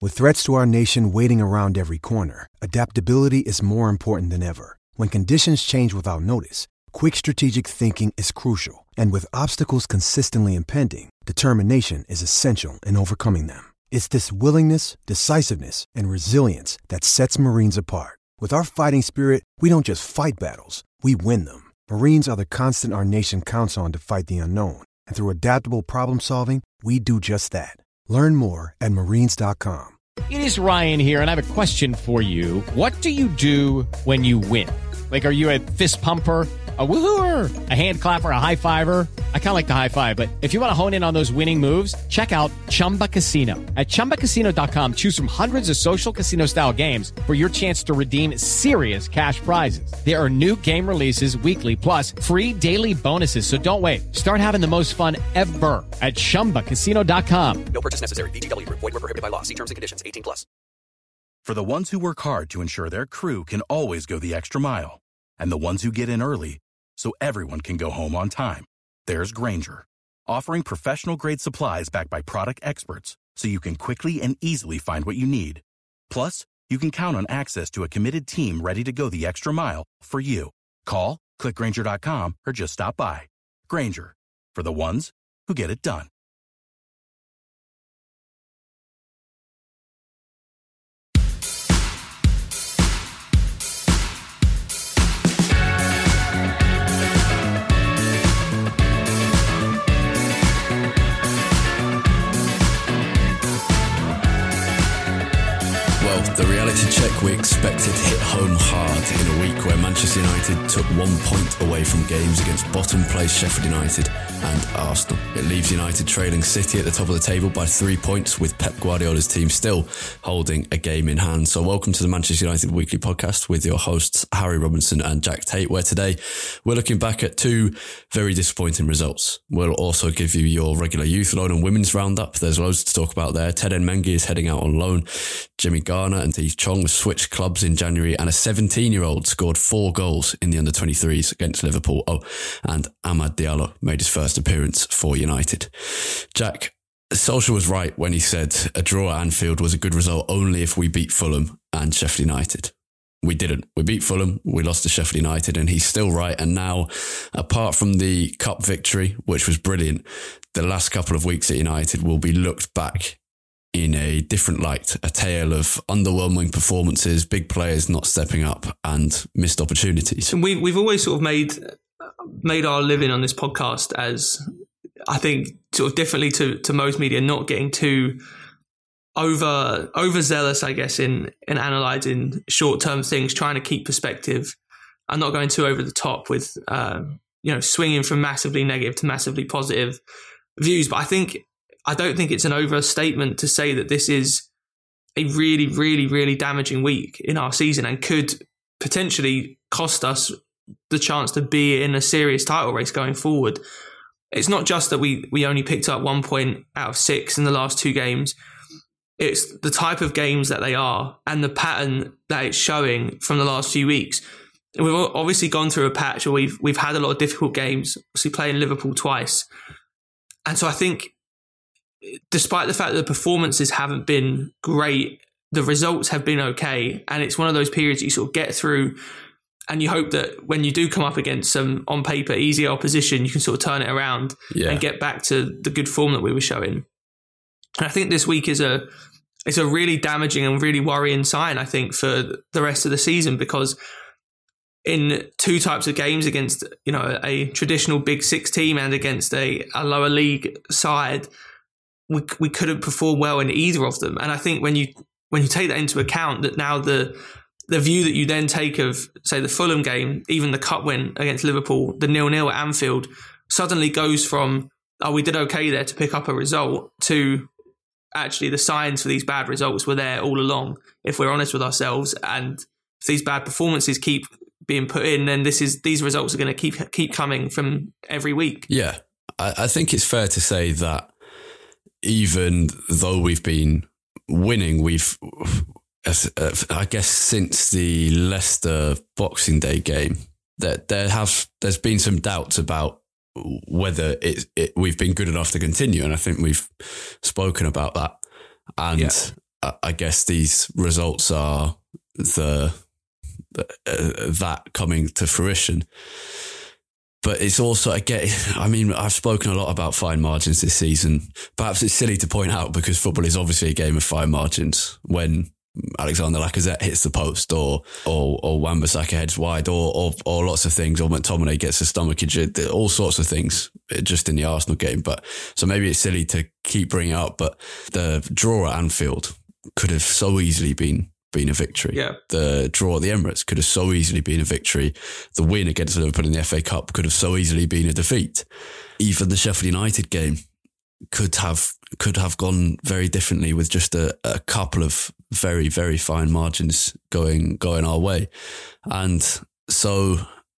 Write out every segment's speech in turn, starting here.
With threats to our nation waiting around every corner, adaptability is more important than ever. When conditions change without notice, quick strategic thinking is crucial. And with obstacles consistently impending, determination is essential in overcoming them. It's this willingness, decisiveness, and resilience that sets Marines apart. With our fighting spirit, we don't just fight battles, we win them. Marines are the constant our nation counts on to fight the unknown. And through adaptable problem solving, we do just that. Learn more at marines.com. It is Ryan here, and I have a question for you. What do you do when you win? Like, are you a fist pumper, a woohooer, a hand clapper, a high fiver? I kind of like the high five, but if you want to hone in on those winning moves, check out Chumba Casino. At ChumbaCasino.com, choose from hundreds of social casino style games for your chance to redeem serious cash prizes. There are new game releases weekly, plus free daily bonuses. So don't wait. Start having the most fun ever at ChumbaCasino.com. No purchase necessary. VGW. Void where prohibited by law. See terms and conditions. 18+. For the ones who work hard to ensure their crew can always go the extra mile, and the ones who get in early so everyone can go home on time, there's Grainger, offering professional-grade supplies backed by product experts so you can quickly and easily find what you need. Plus, you can count on access to a committed team ready to go the extra mile for you. Call, click Grainger.com, or just stop by. Grainger, for the ones who get it done. The reality check we expected hit home hard in a week where Manchester United took 1 point away from games against bottom place Sheffield United and Arsenal. It leaves United trailing City at the top of the table by 3 points, with Pep Guardiola's team still holding a game in hand. So welcome to the Manchester United Weekly Podcast with your hosts Harry Robinson and Jack Tate, where today we're looking back at two very disappointing results. We'll also give you your regular youth loan and women's roundup. There's loads to talk about there. Ted Mengi is heading out on loan. Jimmy Garner and Heath Chong switched clubs in January, and a 17-year-old scored 4 goals in the under-23s against Liverpool. Oh, and Amad Diallo made his first appearance for United. Jack, Solskjaer was right when he said a draw at Anfield was a good result only if we beat Fulham and Sheffield United. We didn't. We beat Fulham, we lost to Sheffield United, and he's still right. And now, apart from the cup victory, which was brilliant, the last couple of weeks at United will be looked back in a different light, a tale of underwhelming performances, big players not stepping up, and missed opportunities. And we've always sort of made our living on this podcast as, I think, sort of differently to most media, not getting too overzealous, I guess, in analysing short-term things, trying to keep perspective and not going too over the top with, swinging from massively negative to massively positive views. But I don't think it's an overstatement to say that this is a really, really, really damaging week in our season and could potentially cost us the chance to be in a serious title race going forward. It's not just that we only picked up 1 point out of 6 in the last 2 games. It's the type of games that they are and the pattern that it's showing from the last few weeks. We've obviously gone through a patch where we've had a lot of difficult games, obviously playing Liverpool twice. And so I think, despite the fact that the performances haven't been great, the results have been okay. And it's one of those periods you sort of get through and you hope that when you do come up against some, on paper, easier opposition, you can sort of turn it around and get back to the good form that we were showing. And I think this week is a really damaging and really worrying sign, I think, for the rest of the season, because in 2 types of games against, a traditional Big Six team and against a lower league side, we couldn't perform well in either of them. And I think when you take that into account, that now the view that you then take of, say, the Fulham game, even the cup win against Liverpool, the 0-0 at Anfield, suddenly goes from, we did okay there to pick up a result, to actually the signs for these bad results were there all along, if we're honest with ourselves. And if these bad performances keep being put in, then these results are going to keep coming from every week. Yeah, I think it's fair to say that even though we've been winning, I guess since the Leicester Boxing Day game, that there's been some doubts about whether we've been good enough to continue, and I think we've spoken about that. And I guess these results are that coming to fruition. But it's also, I've spoken a lot about fine margins this season. Perhaps it's silly to point out because football is obviously a game of fine margins. When Alexander Lacazette hits the post or Wan-Bissaka heads wide or lots of things, or McTominay gets a stomach injury, all sorts of things just in the Arsenal game. But so maybe it's silly to keep bringing it up, but the draw at Anfield could have so easily been a victory. Yeah. The draw at the Emirates could have so easily been a victory. The win against Liverpool in the FA Cup could have so easily been a defeat. Even the Sheffield United game could have gone very differently with just a couple of very, very fine margins going our way. And so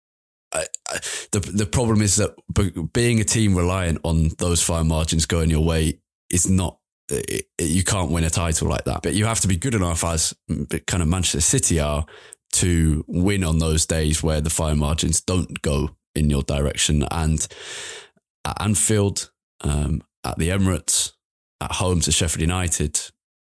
the problem is that being a team reliant on those fine margins going your way is not, you can't win a title like that. But you have to be good enough, as kind of Manchester City are, to win on those days where the fine margins don't go in your direction. And at Anfield, at the Emirates, at home to Sheffield United,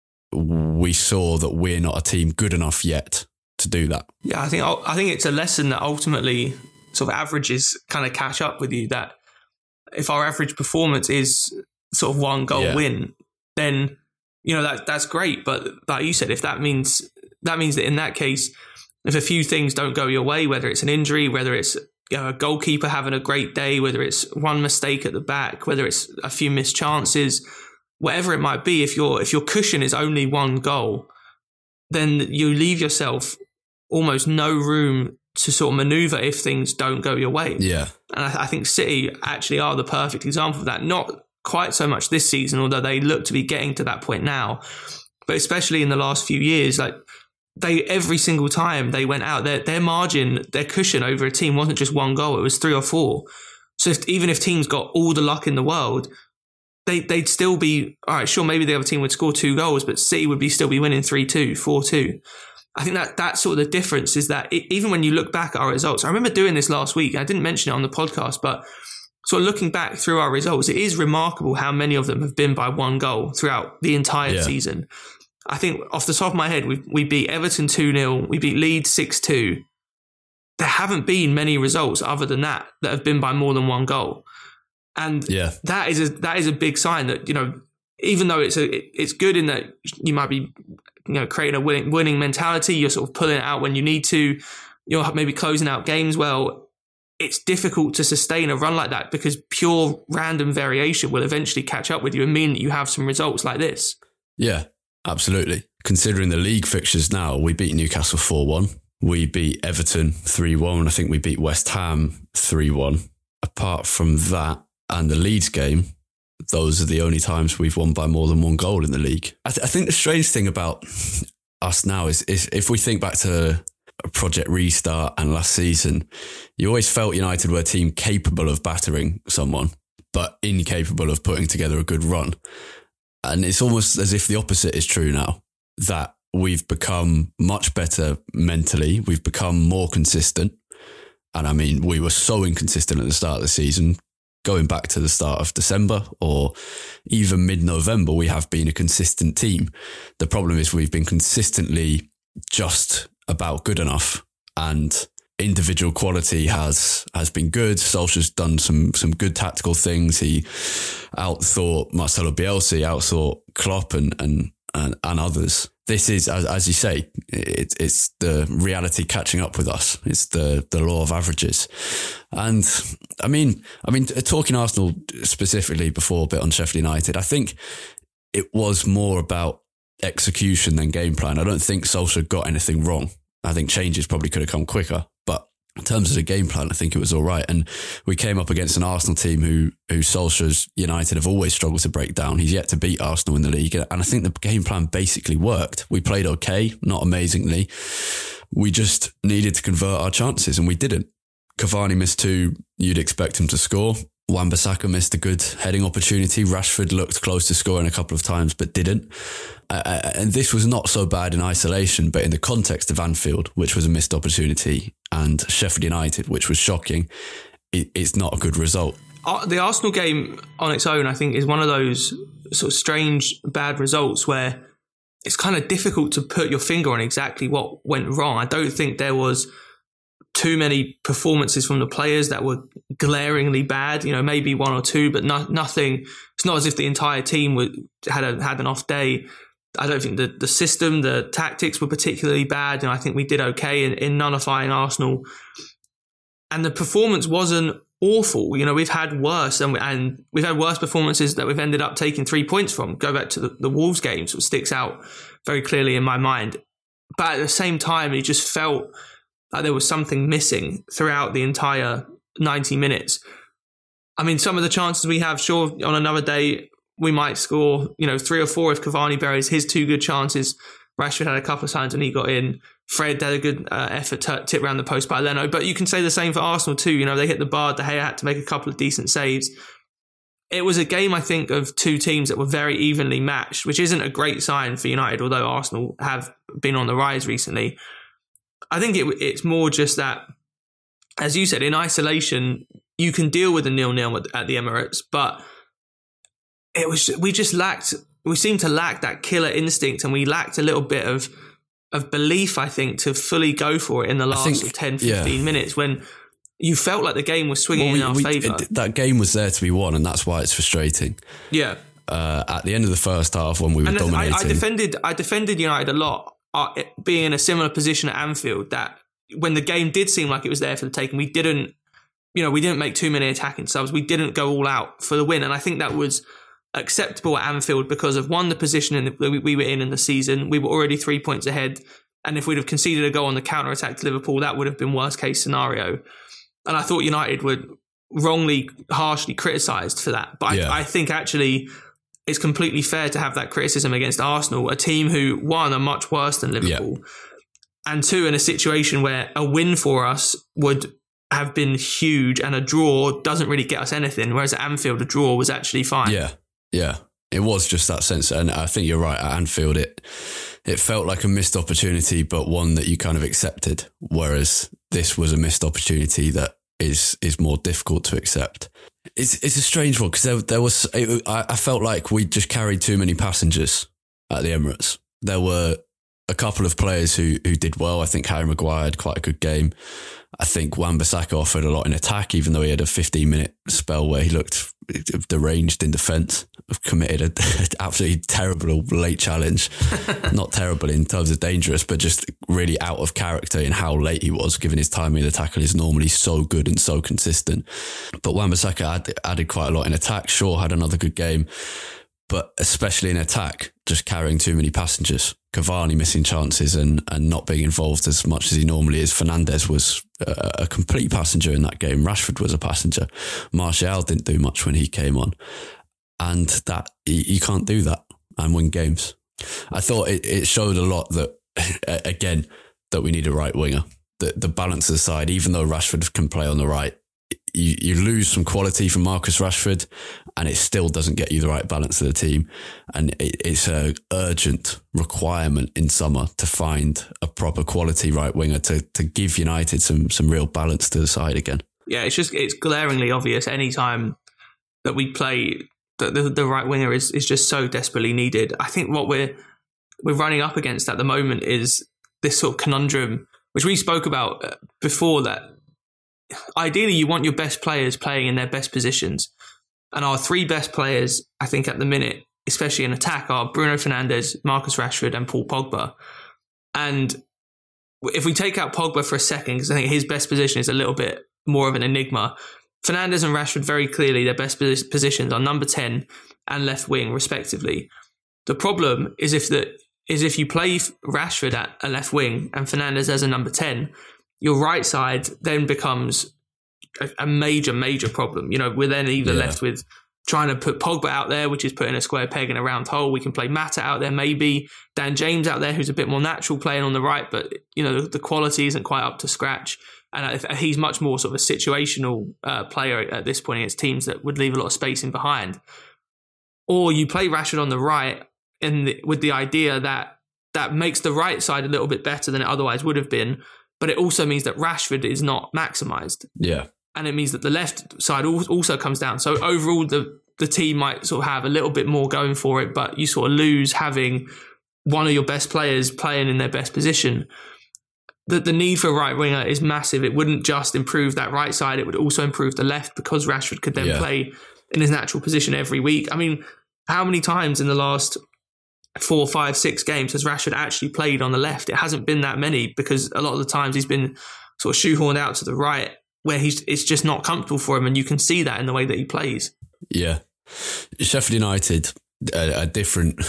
we saw that we're not a team good enough yet to do that. Yeah, I think it's a lesson that ultimately sort of averages kind of catch up with you, that if our average performance is sort of one goal win, then, you know, that's great. But like you said, if that means that in that case, if a few things don't go your way, whether it's an injury, whether it's, you know, a goalkeeper having a great day, whether it's one mistake at the back, whether it's a few missed chances, whatever it might be, if your cushion is only one goal, then you leave yourself almost no room to sort of maneuver if things don't go your way. Yeah. And I think City actually are the perfect example of that. Not quite so much this season, although they look to be getting to that point now, but especially in the last few years, like every single time they went out, their margin, their cushion over a team wasn't just one goal, it was 3 or 4. So even if teams got all the luck in the world, they'd still be, all right, sure, maybe the other team would score 2 goals, but City would still be winning 3-2, 4-2. I think that's sort of the difference, is that even when you look back at our results, I remember doing this last week, I didn't mention it on the podcast, but sort of looking back through our results, it is remarkable how many of them have been by 1 goal throughout the entire season. I think off the top of my head, we beat Everton 2-0, we beat Leeds 6-2. There haven't been many results other than that have been by more than 1 goal. And that is a big sign that, you know, even though it's good in that you might be, you know, creating a winning mentality, you're sort of pulling it out when you need to, you're maybe closing out games well, it's difficult to sustain a run like that because pure random variation will eventually catch up with you and mean that you have some results like this. Yeah, absolutely. Considering the league fixtures now, we beat Newcastle 4-1. We beat Everton 3-1. I think we beat West Ham 3-1. Apart from that and the Leeds game, those are the only times we've won by more than 1 goal in the league. I think the strange thing about us now is if we think back to Project Restart and last season, you always felt United were a team capable of battering someone, but incapable of putting together a good run. And it's almost as if the opposite is true now, that we've become much better mentally. We've become more consistent. And I mean, we were so inconsistent at the start of the season. Going back to the start of December or even mid-November, we have been a consistent team. The problem is we've been consistently just about good enough, and individual quality has been good. Solskjaer's done some good tactical things. He outthought Marcelo Bielsa, outthought Klopp and others. This is, as you say, it's the reality catching up with us. It's the law of averages. And I mean, talking Arsenal specifically before a bit on Sheffield United, I think it was more about execution than game plan. I don't think Solskjaer got anything wrong. I think changes probably could have come quicker, but in terms of the game plan, I think it was all right. And we came up against an Arsenal team who Solskjaer's United have always struggled to break down. He's yet to beat Arsenal in the league. And I think the game plan basically worked. We played okay, not amazingly. We just needed to convert our chances and we didn't. Cavani missed 2 you'd expect him to score. Wan-Bissaka missed a good heading opportunity. Rashford looked close to scoring a couple of times, but didn't. And this was not so bad in isolation, but in the context of Anfield, which was a missed opportunity, and Sheffield United, which was shocking, it's not a good result. The Arsenal game on its own, I think, is one of those sort of strange, bad results where it's kind of difficult to put your finger on exactly what went wrong. I don't think there was too many performances from the players that were glaringly bad, maybe one or two, but nothing. It's not as if the entire team had an off day. I don't think the system, the tactics were particularly bad. I think we did okay in nullifying Arsenal. And the performance wasn't awful. We've had worse, and we've had worse performances that we've ended up taking 3 points from. Go back to the Wolves game, so it sticks out very clearly in my mind. But at the same time, it just felt like there was something missing throughout the entire 90 minutes. I mean, some of the chances we have, sure, on another day, we might score, 3 or 4 if Cavani buries his 2 good chances. Rashford had a couple of times when he got in. Fred had a good effort tip around the post by Leno. But you can say the same for Arsenal too. They hit the bar. De Gea had to make a couple of decent saves. It was a game, I think, of 2 teams that were very evenly matched, which isn't a great sign for United, although Arsenal have been on the rise recently. I think it's more just that, as you said, in isolation, you can deal with a 0-0 at the Emirates, but we seemed to lack that killer instinct, and we lacked a little bit of belief, I think, to fully go for it in the last 10, 15 minutes when you felt like the game was swinging in our favour. That game was there to be won, and that's why it's frustrating. Yeah. At the end of the first half, when we were dominating, I defended United a lot, being in a similar position at Anfield. That when the game did seem like it was there for the taking, we didn't make too many attacking subs. We didn't go all out for the win, and I think that was acceptable at Anfield because of, one, the position that we were in the season. We were already 3 points ahead, and if we'd have conceded a goal on the counter-attack to Liverpool, that would have been worst case scenario. And I thought United were harshly criticised for that. But I think actually it's completely fair to have that criticism against Arsenal, a team who, one, are much worse than Liverpool, and 2, in a situation where a win for us would have been huge and a draw doesn't really get us anything, whereas at Anfield a draw was actually fine. Yeah, it was just that sense. And I think you're right, at Anfield it felt like a missed opportunity, but one that you kind of accepted, whereas this was a missed opportunity that is more difficult to accept. It's a strange one because I felt like we just carried too many passengers at the Emirates. There were a couple of players who did well. I think Harry Maguire had quite a good game. I think Wan-Bissaka offered a lot in attack, even though he had a 15-minute spell where he looked deranged in defence. Committed an absolutely terrible late challenge. Not terrible in terms of dangerous, but just really out of character in how late he was, given his timing. The tackle is normally so good and so consistent. But Wan-Bissaka added quite a lot in attack. Shaw had another good game, but especially in attack, just carrying too many passengers. Cavani missing chances and not being involved as much as he normally is. Fernandes was a complete passenger in that game. Rashford was a passenger. Martial didn't do much when he came on. And that you can't do that and win games. I thought it showed a lot that, again, that we need a right winger. The balance of the side, even though Rashford can play on the right, you lose some quality from Marcus Rashford and it still doesn't get you the right balance of the team. And it's an urgent requirement in summer to find a proper quality right winger to give United some real balance to the side again. Yeah, it's glaringly obvious anytime that we play that the right winger is just so desperately needed. I think what we're running up against at the moment is this sort of conundrum, which we spoke about before, that ideally you want your best players playing in their best positions. And our 3 best players, I think at the minute, especially in attack, are Bruno Fernandes, Marcus Rashford and Paul Pogba. And if we take out Pogba for a second, because I think his best position is a little bit more of an enigma, Fernandes and Rashford, very clearly their best positions are number 10 and left wing respectively. The problem is if you play Rashford at a left wing and Fernandes as a number 10, your right side then becomes a major, major problem. We're then either left with trying to put Pogba out there, which is putting a square peg in a round hole. We can play Mata out there, maybe Dan James out there, who's a bit more natural playing on the right, but the quality isn't quite up to scratch. And he's much more sort of a situational player at this point against teams that would leave a lot of space in behind. Or you play Rashford on the right with the idea that makes the right side a little bit better than it otherwise would have been, but it also means that Rashford is not maximised. Yeah. And it means that the left side also comes down. So overall, the team might sort of have a little bit more going for it, but you sort of lose having one of your best players playing in their best position. The need for a right winger is massive. It wouldn't just improve that right side, it would also improve the left, because Rashford could then play in his natural position every week. I mean, how many times in the last 4, 5, 6 games has Rashford actually played on the left? It hasn't been that many, because a lot of the times he's been sort of shoehorned out to the right, where it's just not comfortable for him, and you can see that in the way that he plays. Yeah. Sheffield United, a different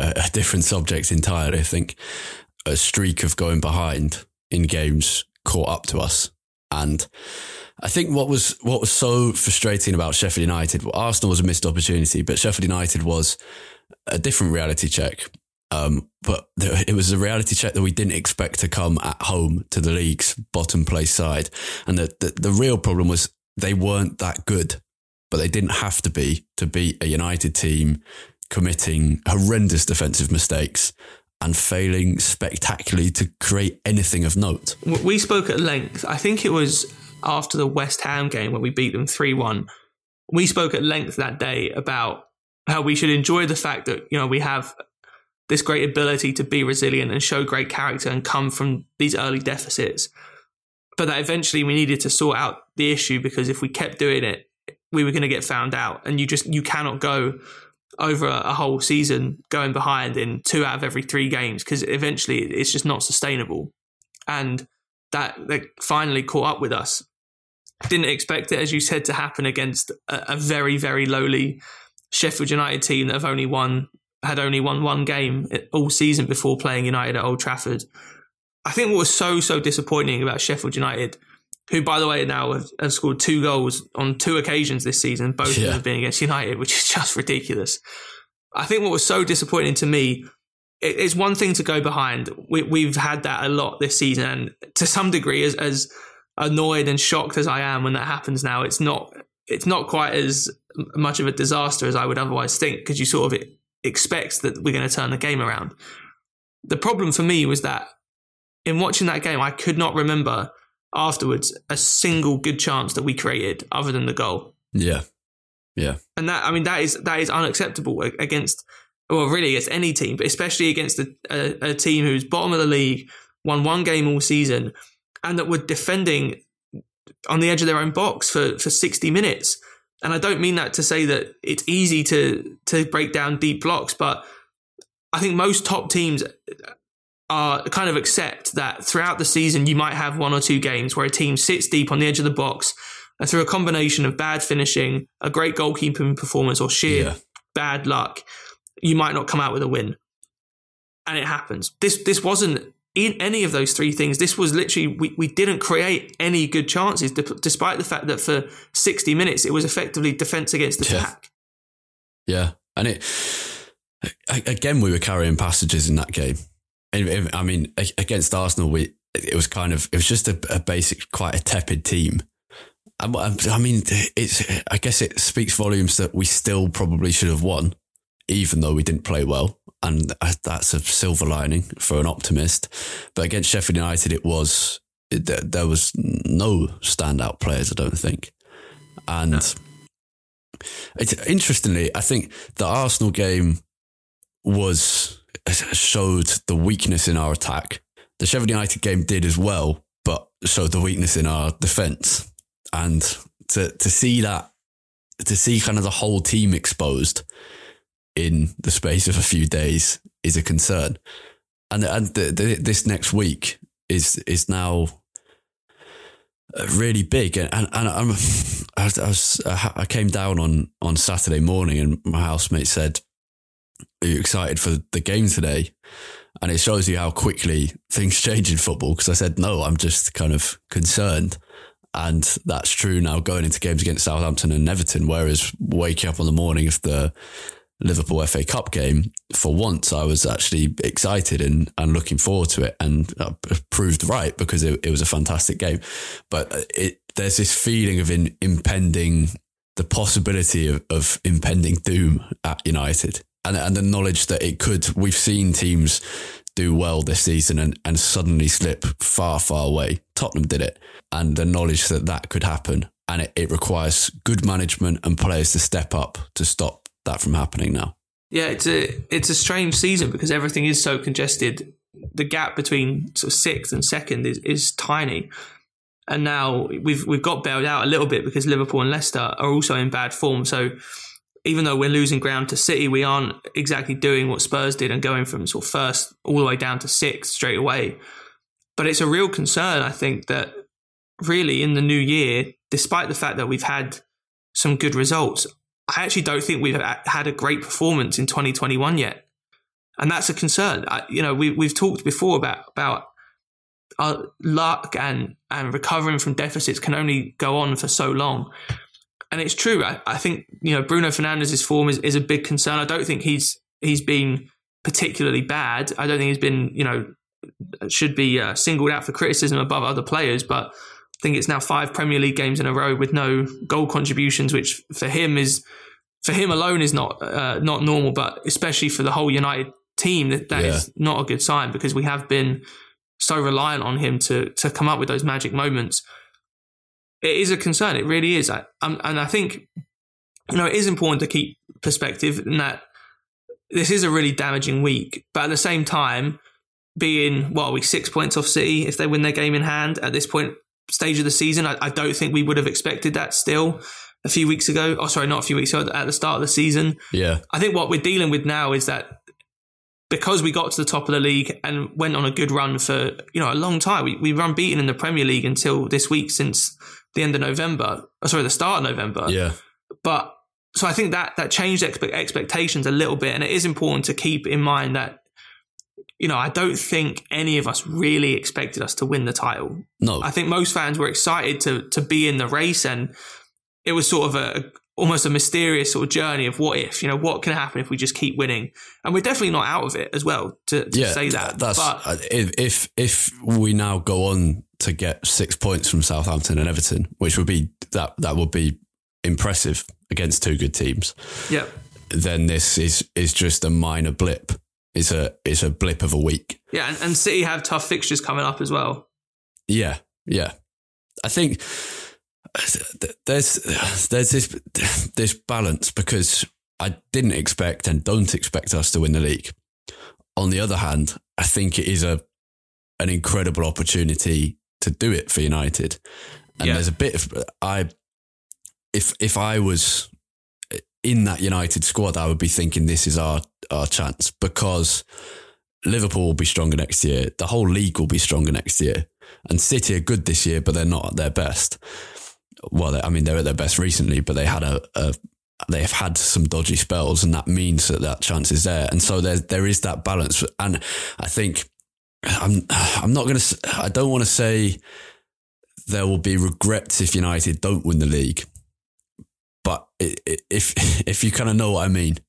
subject entirely, I think. A streak of going behind in games caught up to us. And I think what was so frustrating about Sheffield United, well, Arsenal was a missed opportunity, but Sheffield United was a different reality check. But it was a reality check that we didn't expect to come at home to the league's bottom place side. And the real problem was they weren't that good, but they didn't have to beat a United team committing horrendous defensive mistakes and failing spectacularly to create anything of note. We spoke at length. I think it was after the West Ham game when we beat them 3-1. We spoke at length that day about how we should enjoy the fact that, we have this great ability to be resilient and show great character and come from these early deficits. But that eventually we needed to sort out the issue, because if we kept doing it, we were going to get found out. And you cannot go over a whole season going behind in 2 out of every 3 games, because eventually it's just not sustainable. And that finally caught up with us. Didn't expect it, as you said, to happen against a very, very lowly Sheffield United team that had only won 1 game all season before playing United at Old Trafford. I think what was so disappointing about Sheffield United, who, by the way, now have scored 2 goals on 2 occasions this season, both of them have been against United, which is just ridiculous. I think what was so disappointing to me, it's one thing to go behind. We've had that a lot this season, and to some degree, as annoyed and shocked as I am when that happens now, it's not quite as much of a disaster as I would otherwise think, because you sort of expect that we're going to turn the game around. The problem for me was that in watching that game, I could not remember afterwards a single good chance that we created other than the goal. Yeah. And that is unacceptable against any team, but especially against a team who's bottom of the league, won 1 game all season, and that were defending on the edge of their own box for 60 minutes. And I don't mean that to say that it's easy to break down deep blocks, but I think most top teams are kind of accept that throughout the season you might have 1 or 2 games where a team sits deep on the edge of the box, and through a combination of bad finishing, a great goalkeeping performance, or sheer bad luck, you might not come out with a win. And it happens. This wasn't in any of those 3 things. This was literally, we didn't create any good chances, despite the fact that for 60 minutes it was effectively defence against attack. Yeah. And again, we were carrying passages in that game. I mean, against Arsenal, it was just a basic, quite a tepid team. I mean, I guess it speaks volumes that we still probably should have won, even though we didn't play well. And that's a silver lining for an optimist. But against Sheffield United, there was no standout players, I don't think. And interestingly, I think the Arsenal game showed the weakness in our attack. The Sheffield United game did as well, but showed the weakness in our defence. And to see kind of the whole team exposed in the space of a few days is a concern. And this next week is now really big. And I came down on Saturday morning, and my housemate said, "Are you excited for the game today?" And it shows you how quickly things change in football, because I said, no, I'm just kind of concerned. And that's true now going into games against Southampton and Everton, whereas waking up on the morning of the Liverpool FA Cup game, for once I was actually excited and looking forward to it, and proved right, because it was a fantastic game. But there's this feeling of the possibility of impending doom at United. And the knowledge that we've seen teams do well this season and suddenly slip far, far away. Tottenham did it. And the knowledge that could happen. And it requires good management and players to step up to stop that from happening now. Yeah, it's a strange season because everything is so congested. The gap between sort of sixth and second is tiny. And now we've got bailed out a little bit because Liverpool and Leicester are also in bad form. So even though we're losing ground to City, we aren't exactly doing what Spurs did and going from sort of first all the way down to sixth straight away. But it's a real concern, I think, that really in the new year, despite the fact that we've had some good results, I actually don't think we've had a great performance in 2021 yet. And that's a concern. We've talked before about our luck and recovering from deficits can only go on for so long. And it's true. I think, Bruno Fernandes' form is a big concern. I don't think he's been particularly bad. I don't think he's been, should be singled out for criticism above other players. But I think it's now 5 Premier League games in a row with no goal contributions, which for him alone is not normal, but especially for the whole United team, that is not a good sign because we have been so reliant on him to come up with those magic moments. It is a concern. It really is. And I think, it is important to keep perspective in that this is a really damaging week. But at the same time, being, 6 points off City if they win their game in hand at this stage of the season, I don't think we would have expected that still a few weeks ago. Oh, sorry, not a few weeks ago, at the start of the season. Yeah. I think what we're dealing with now is that because we got to the top of the league and went on a good run for, a long time, we were unbeaten in the Premier League until this week since the end of November. The start of November. Yeah. But so I think that changed expectations a little bit. And it is important to keep in mind that, I don't think any of us really expected us to win the title. No. I think most fans were excited to be in the race, and it was sort of almost a mysterious sort of journey of what if, what can happen if we just keep winning? And we're definitely not out of it as well to say that. But if we now go on to get 6 points from Southampton and Everton, which would be that would be impressive against two good teams. Yeah. Then this is just a minor blip. It's a blip of a week. Yeah, and City have tough fixtures coming up as well. Yeah. I think there's this balance because I didn't expect and don't expect us to win the league. On the other hand, I think it is an incredible opportunity to do it for United. And there's a bit of if I was in that United squad, I would be thinking this is our chance because Liverpool will be stronger next year. The whole league will be stronger next year. And City are good this year, but they're not at their best. Well, they're at their best recently, but they have had some dodgy spells, and that means that chance is there. And so there is that balance. And I think I don't want to say there will be regrets if United don't win the league. But if you kind of know what I mean,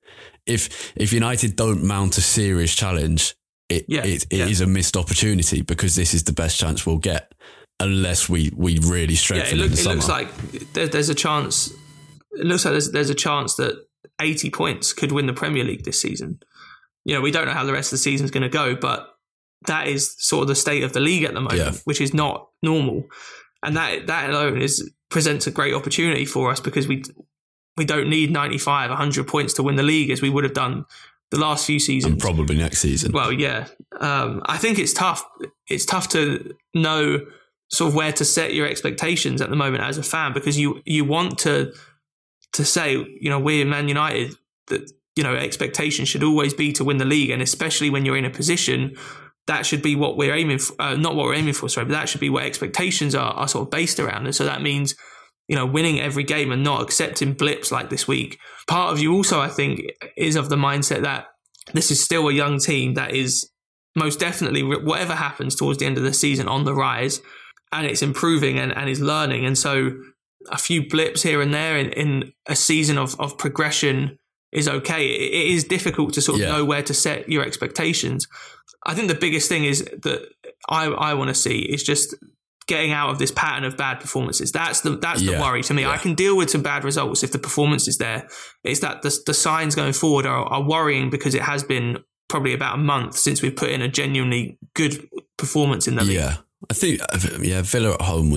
if United don't mount a serious challenge, it is a missed opportunity because this is the best chance we'll get unless we really strengthen in the summer. It looks like there's a chance. It looks like there's a chance that 80 points could win the Premier League this season. We don't know how the rest of the season's going to go, but that is sort of the state of the league at the moment, which is not normal. And that alone presents a great opportunity for us because we don't need 95, 100 points to win the league as we would have done the last few seasons. And probably next season. Well, yeah. I think it's tough. It's tough to know sort of where to set your expectations at the moment as a fan because you want to say, we're Man United, that, expectations should always be to win the league. And especially when you're in a position, that should be what we're aiming for. Not what we're aiming for, sorry, but that should be what expectations are sort of based around. And so that means, winning every game and not accepting blips like this week. Part of you also, I think, is of the mindset that this is still a young team that is most definitely, whatever happens towards the end of the season, on the rise, and it's improving and is learning. And so a few blips here and there in a season of progression is okay. It is difficult to sort of know where to set your expectations. I think the biggest thing is that I want to see is just getting out of this pattern of bad performances. That's the worry to me. I can deal with some bad results if the performance is there. It's that the signs going forward are worrying because it has been probably about a month since we've put in a genuinely good performance in the league. Yeah, I think Villa at home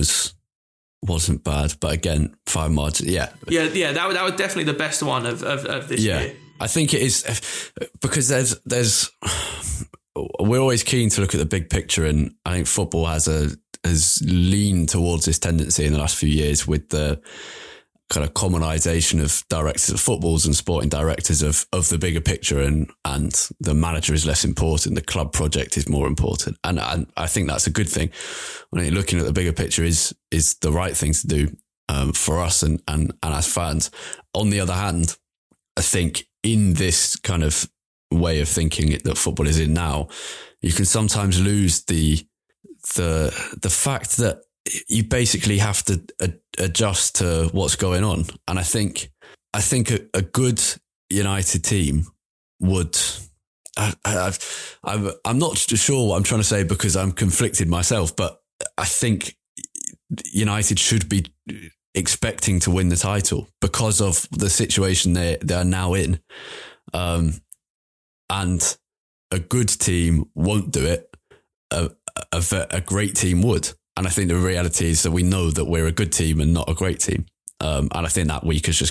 wasn't bad, but again, 5 margin. Yeah, that was definitely the best one of this year. I think it is because there's we're always keen to look at the big picture, and I think football has leaned towards this tendency in the last few years with the kind of commonisation of directors of footballs and sporting directors of the bigger picture, and the manager is less important, the club project is more important, and I think that's a good thing. When you're looking at the bigger picture is the right thing to do for us and as fans. On the other hand, I think in this kind of way of thinking that football is in now, you can sometimes lose the fact that you basically have to adjust to what's going on. And I think a good United team would. I'm not sure what I'm trying to say because I'm conflicted myself, but I think United should be expecting to win the title because of the situation they are now in. And a good team won't do it. A great team would. And I think the reality is that we know that we're a good team and not a great team. And I think this week has just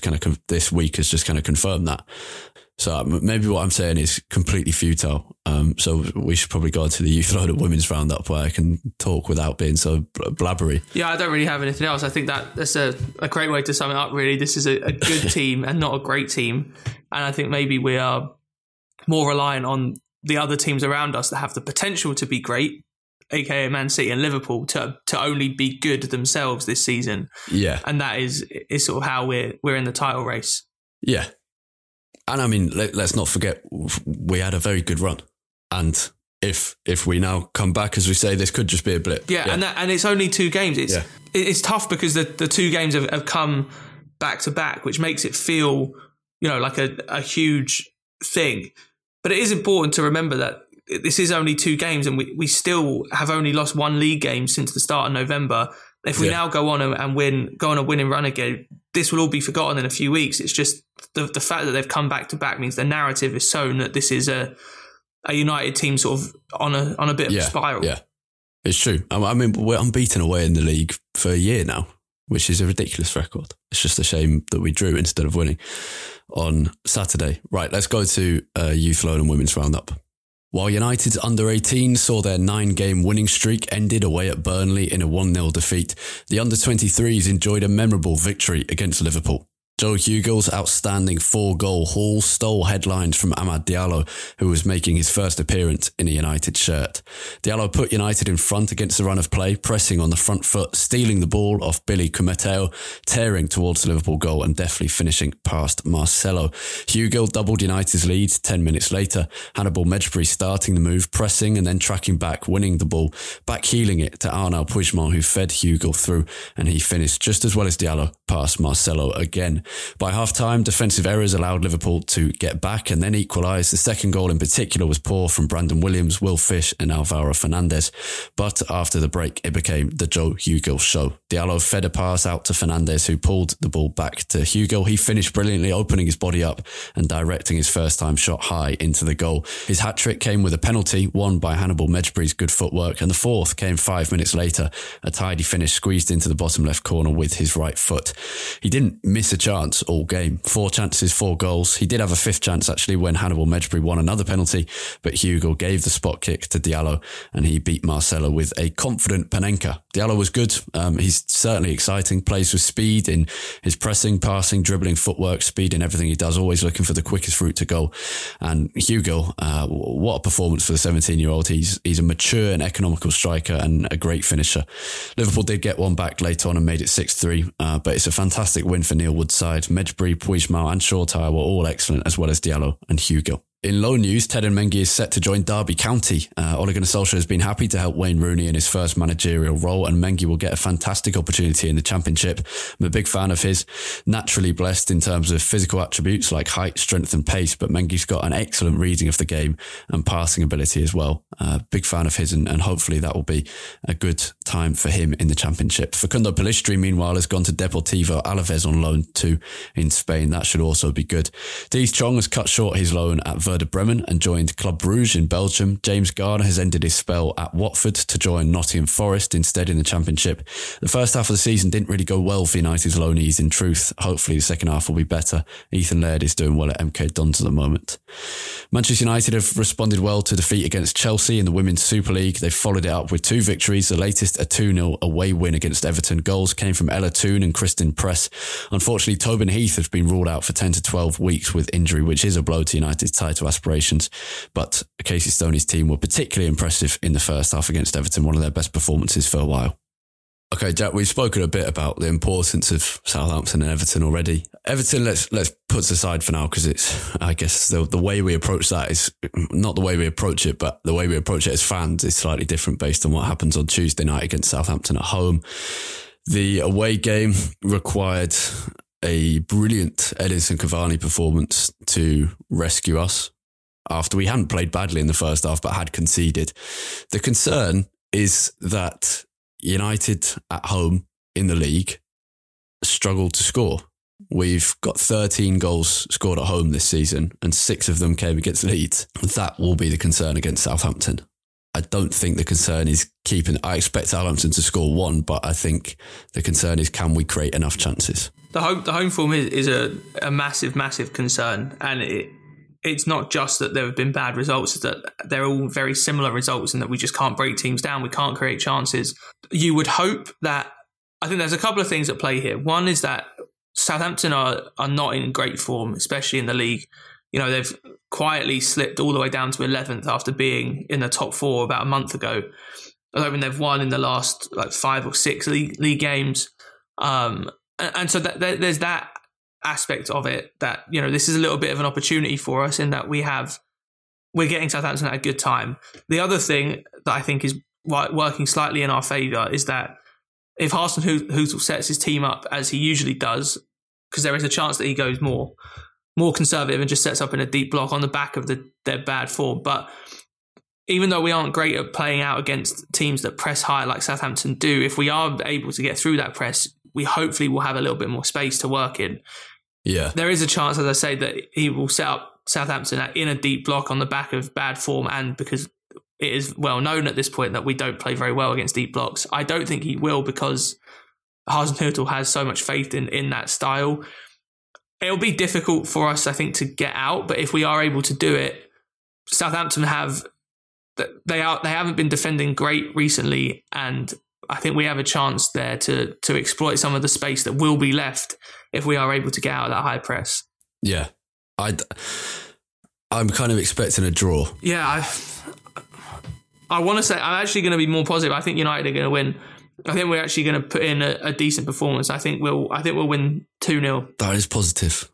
kind of confirmed that. So maybe what I'm saying is completely futile. So we should probably go to the Youth Load Women's Roundup where I can talk without being so blabbery. Yeah, I don't really have anything else. I think that's a great way to sum it up, really. This is a good team and not a great team. And I think maybe we are more reliant on the other teams around us that have the potential to be great, aka Man City and Liverpool, to only be good themselves this season. Yeah. And that is sort of how we're in the title race. Yeah. And I mean, let's not forget, we had a very good run. And if we now come back, as we say, this could just be a blip. Yeah. And it's only 2 games. It's tough because the 2 games have come back to back, which makes it feel, like a huge thing. But it is important to remember that this is only 2 games and we still have only lost 1 league game since the start of November. If we now go on a winning run again, this will all be forgotten in a few weeks. It's just the fact that they've come back to back means the narrative is shown that this is a United team sort of on a bit of a spiral. Yeah, it's true. I mean, we're unbeaten away in the league for a year now, which is a ridiculous record. It's just a shame that we drew instead of winning on Saturday. Right, let's go to Youth Loan and Women's Roundup. While United's under-18s saw their 9-game winning streak ended away at Burnley in a 1-0 defeat, the under-23s enjoyed a memorable victory against Liverpool. Joe Hugel's outstanding 4-goal haul stole headlines from Amad Diallo, who was making his first appearance in a United shirt. Diallo put United in front against the run of play, pressing on the front foot, stealing the ball off Billy Kumeteo, tearing towards the Liverpool goal and deftly finishing past Marcelo. Hugel doubled United's lead 10 minutes later. Hannibal Mejbri starting the move, pressing and then tracking back, winning the ball, back-heeling it to Arnaud Puigdemont, who fed Hugel through, and he finished just as well as Diallo past Marcelo again. By half-time, defensive errors allowed Liverpool to get back and then equalise. The second goal in particular was poor from Brandon Williams, Will Fish and Alvaro Fernandez. But after the break, it became the Joe Hugel show. Diallo fed a pass out to Fernandez, who pulled the ball back to Hugel. He finished brilliantly, opening his body up and directing his first-time shot high into the goal. His hat-trick came with a penalty, won by Hannibal Mejbri's good footwork, and the fourth came 5 minutes later, a tidy finish squeezed into the bottom left corner with his right foot. He didn't miss a chance all game. 4 chances, 4 goals. He did have a 5th chance actually when Hannibal Mejbri won another penalty, but Hugel gave the spot kick to Diallo and he beat Marcelo with a confident Panenka. Diallo was good. He's certainly exciting, plays with speed in his pressing, passing, dribbling, footwork, speed in everything he does, always looking for the quickest route to goal. And Hugel, what a performance for the 17-year-old. He's a mature and economical striker and a great finisher. Liverpool did get one back later on and made it 6-3, but it's a fantastic win for Neil Wood's side. Mejbri, Puigdemont and Shortire were all excellent, as well as Diallo and Hugel. In loan news, Teden Mengi is set to join Derby County. Ole Gunnar Solskjaer has been happy to help Wayne Rooney in his first managerial role, and Mengi will get a fantastic opportunity in the Championship. I'm a big fan of his, naturally blessed in terms of physical attributes like height, strength and pace, but Mengi's got an excellent reading of the game and passing ability as well. Big fan of his, and hopefully that will be a good time for him in the Championship. Facundo Pellistri, meanwhile, has gone to Deportivo Alaves on loan too in Spain. That should also be good. Dees Chong has cut short his loan at Werder Bremen and joined Club Brugge in Belgium. James Garner has ended his spell at Watford to join Nottingham Forest instead in the Championship. The first half of the season didn't really go well for United's loanees, in truth. Hopefully the second half will be better. Ethan Laird is doing well at MK Dons at the moment. Manchester United have responded well to defeat against Chelsea in the Women's Super League. They've followed it up with 2 victories, the latest a 2-0 away win against Everton. Goals came from Ella Toone and Kristen Press. Unfortunately, Tobin Heath has been ruled out for 10 to 12 weeks with injury, which is a blow to United's title aspirations. But Casey Stoney's team were particularly impressive in the first half against Everton, one of their best performances for a while. Okay, Jack, we've spoken a bit about the importance of Southampton and Everton already. Everton, let's put aside for now, because it's, I guess, the way we approach that is not the way we approach it, but the way we approach it as fans is slightly different based on what happens on Tuesday night against Southampton at home. The away game required a brilliant Edinson Cavani performance to rescue us after we hadn't played badly in the first half but had conceded. The concern is that United at home in the league struggled to score. We've got 13 goals scored at home this season and 6 of them came against Leeds. That will be the concern against Southampton. I don't think the concern is I expect Southampton to score 1, but I think the concern is, can we create enough chances? The home form is a massive, massive concern, and it's not just that there have been bad results, it's that they're all very similar results and that we just can't break teams down, we can't create chances. You would hope that, I think there's a couple of things at play here. One is that Southampton are not in great form, especially in the league. You know, they've quietly slipped all the way down to 11th after being in the top 4 about a month ago. I don't think they've won in the last 5 or 6 league games. And so there's that aspect of it that, you know, this is a little bit of an opportunity for us in that we're getting Southampton at a good time. The other thing that I think is working slightly in our favour is that if Harston Hüttl sets his team up as he usually does, because there is a chance that he goes more conservative and just sets up in a deep block on the back of their bad form. But even though we aren't great at playing out against teams that press high like Southampton do, if we are able to get through that press, we hopefully will have a little bit more space to work in. Yeah. There is a chance, as I say, that he will set up Southampton in a deep block on the back of bad form, and because it is well known at this point that we don't play very well against deep blocks. I don't think he will, because Harston Hüttl has so much faith in that style. It'll be difficult for us, I think, to get out, but if we are able to do it, Southampton they haven't been defending great recently, and I think we have a chance there to exploit some of the space that will be left if we are able to get out of that high press. Yeah, I'm kind of expecting a draw. Yeah, I want to say I'm actually going to be more positive. I think United are going to win. I think we're actually going to put in a decent performance. I think we'll win 2-0. That is positive.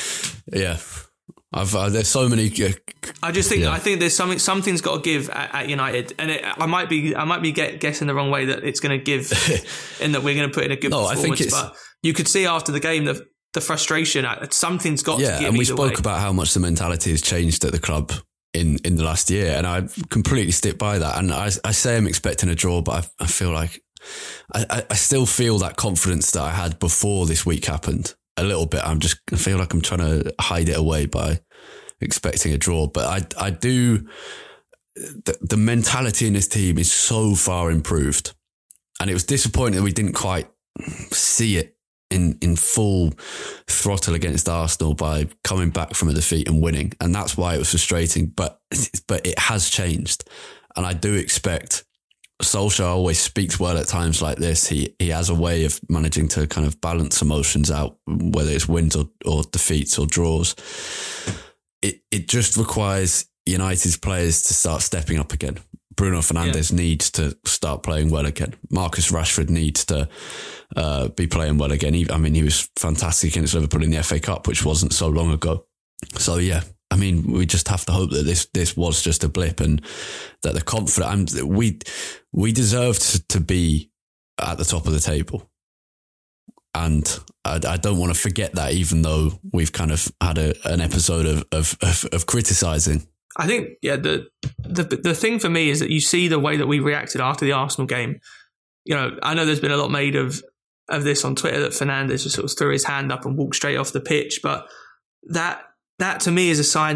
There's so many. I just think I think there's something's got to give at United, and I might be guessing the wrong way that it's going to give, in that we're going to put in a good performance. I think but you could see after the game the frustration. Something's got to give. Yeah, and we spoke about how much the mentality has changed at the club in the last year, and I completely stick by that. And I say I'm expecting a draw, but I feel like I still feel that confidence that I had before this week happened. A little bit. I feel like I'm trying to hide it away by expecting a draw. But I do. The mentality in this team is so far improved, and it was disappointing that we didn't quite see it in full throttle against Arsenal by coming back from a defeat and winning, and that's why it was frustrating. But it has changed, and I do expect. Solskjaer always speaks well at times like this. He has a way of managing to kind of balance emotions out, whether it's wins or defeats or draws. It just requires United's players to start stepping up again. Bruno Fernandes needs to start playing well again. Marcus Rashford needs to be playing well again. He was fantastic against Liverpool in the FA Cup, which wasn't so long ago. So yeah. I mean, we just have to hope that this was just a blip, and that the confidence we deserved to be at the top of the table, and I don't want to forget that, even though we've kind of had an episode of criticising. I think the thing for me is that you see the way that we reacted after the Arsenal game. You know, I know there's been a lot made of this on Twitter that Fernandes just sort of threw his hand up and walked straight off the pitch, but that to me is a sign that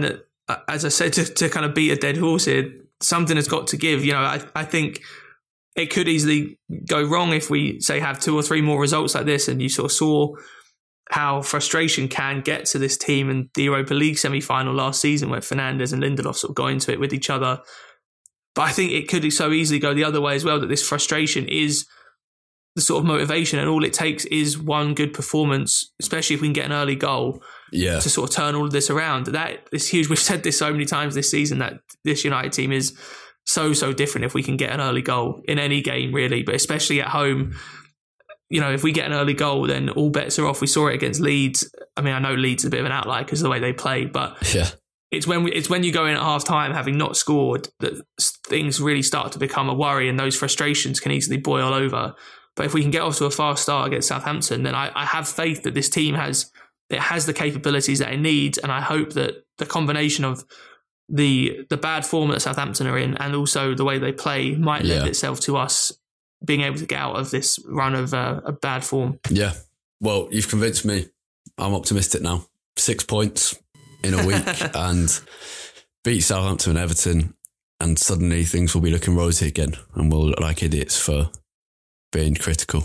as I said, to kind of beat a dead horse here, something has got to give. I think it could easily go wrong if we, say, have 2 or 3 more results like this, and you sort of saw how frustration can get to this team in the Europa League semi-final last season, where Fernandes and Lindelof sort of got into it with each other. But I think it could so easily go the other way as well, that this frustration is the sort of motivation, and all it takes is one good performance, especially if we can get an early goal, to sort of turn all of this around. That is huge. We've said this so many times this season, that this United team is so different if we can get an early goal in any game, really, but especially at home. If we get an early goal, then all bets are off. We saw it against Leeds. I mean, I know Leeds is a bit of an outlier because of the way they play, but it's when you go in at half time having not scored that things really start to become a worry, and those frustrations can easily boil over. But if we can get off to a fast start against Southampton, then I have faith that this team has the capabilities that it needs, and I hope that the combination of the bad form that Southampton are in and also the way they play might lend itself to us being able to get out of this run of a bad form. Yeah. Well, you've convinced me. I'm optimistic now. 6 points in a week and beat Southampton and Everton, and suddenly things will be looking rosy again, and we'll look like idiots for being critical.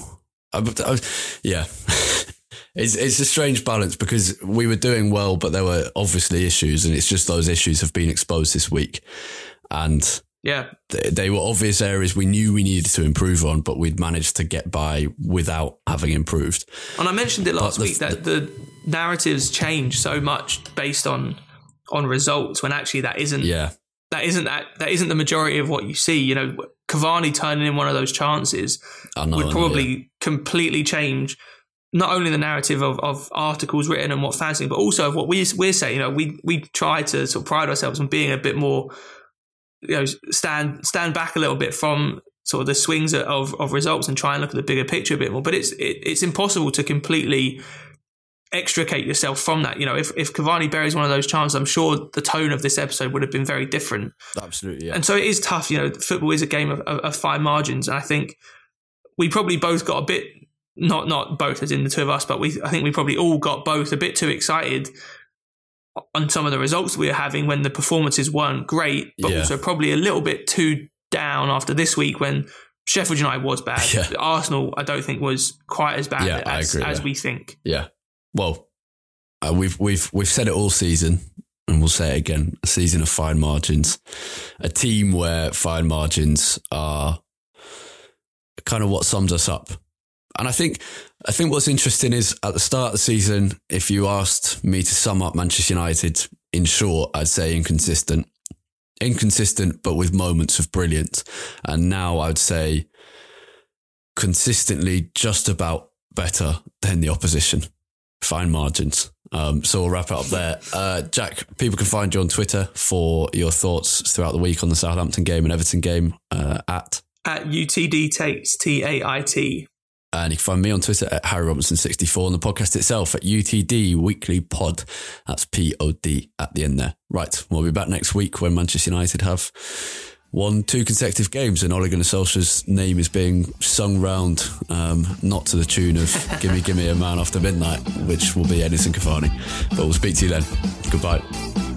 It's a strange balance, because we were doing well, but there were obviously issues, and it's just those issues have been exposed this week. And they were obvious areas we knew we needed to improve on, but we'd managed to get by without having improved. And I mentioned it last week that the narratives change so much based on results, when actually that isn't the majority of what you see. Cavani turning in one of those chances would probably completely change not only the narrative of articles written and what fans think, but also of what we're saying. We try to sort of pride ourselves on being a bit more, stand back a little bit from sort of the swings of results and try and look at the bigger picture a bit more. But it's impossible to completely extricate yourself from that. If Cavani buries one of those chances, I'm sure the tone of this episode would have been very different. Absolutely, yeah. And so it is tough. Football is a game of fine margins, and I think we probably both got a bit, not both as in the two of us, but I think we probably all got both a bit too excited on some of the results we were having when the performances weren't great, but also probably a little bit too down after this week when Sheffield United was bad. Arsenal, I don't think, was quite as bad as we think. Yeah. Well, we've said it all season, and we'll say it again: a season of fine margins, a team where fine margins are kind of what sums us up. And I think what's interesting is at the start of the season, if you asked me to sum up Manchester United in short, I'd say inconsistent, but with moments of brilliance. And now I'd say consistently just about better than the opposition. Fine margins. So we'll wrap it up there. Jack, people can find you on Twitter for your thoughts throughout the week on the Southampton game and Everton game at UTD Tates, TAIT. And you can find me on Twitter at Harry Robinson64, and the podcast itself at UTD Weekly Pod. That's POD at the end there. Right, we'll be back next week when Manchester United have won 2 consecutive games, and Ole Gunnar Solskjaer's name is being sung round, not to the tune of Gimme Gimme a Man After Midnight, which will be Edinson Cavani. But we'll speak to you then. Goodbye.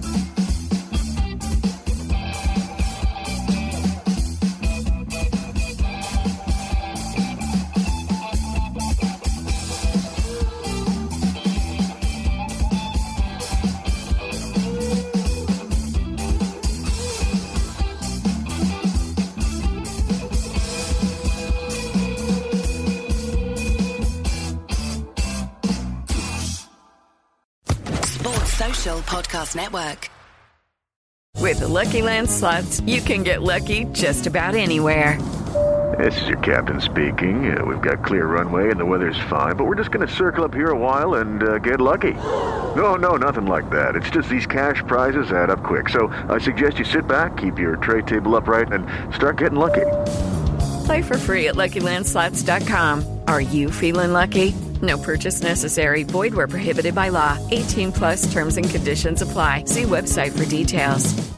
Podcast Network. With the Lucky Land Slots, you can get lucky just about anywhere. This is your captain speaking. We've got clear runway and the weather's fine, but we're just going to circle up here a while and get lucky. No, nothing like that. It's just these cash prizes add up quick. So I suggest you sit back, keep your tray table upright, and start getting lucky. Play for free at LuckyLandSlots.com. Are you feeling lucky? No purchase necessary. Void where prohibited by law. 18+ terms and conditions apply. See website for details.